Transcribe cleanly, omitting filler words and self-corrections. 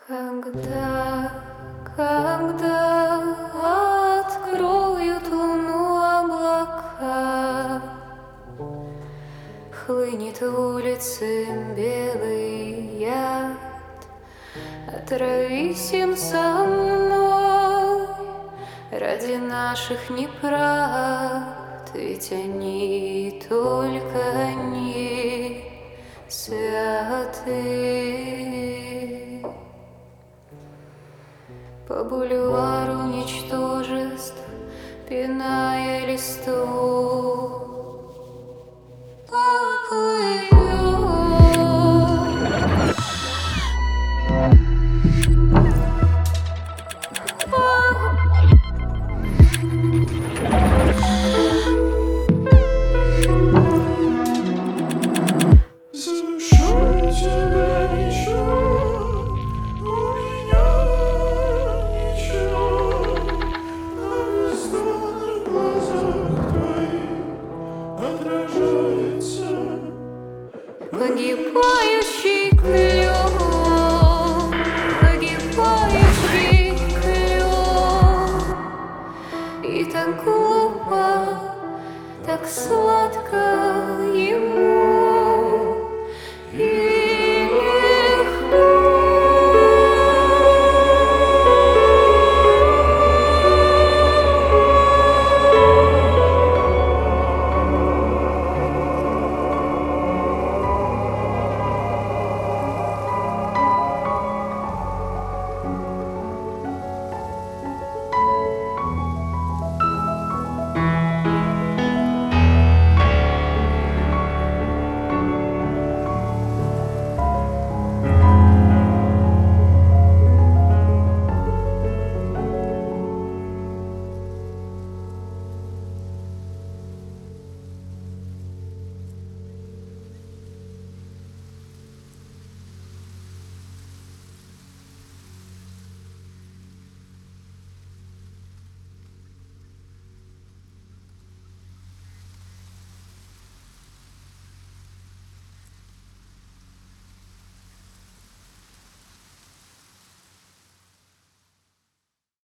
Когда откроют луну облака, хлынет в улицы белый яд. Отравись им со мной ради наших неправд, ведь они, только они святы. По бульвару ничтожеств, пиная листву,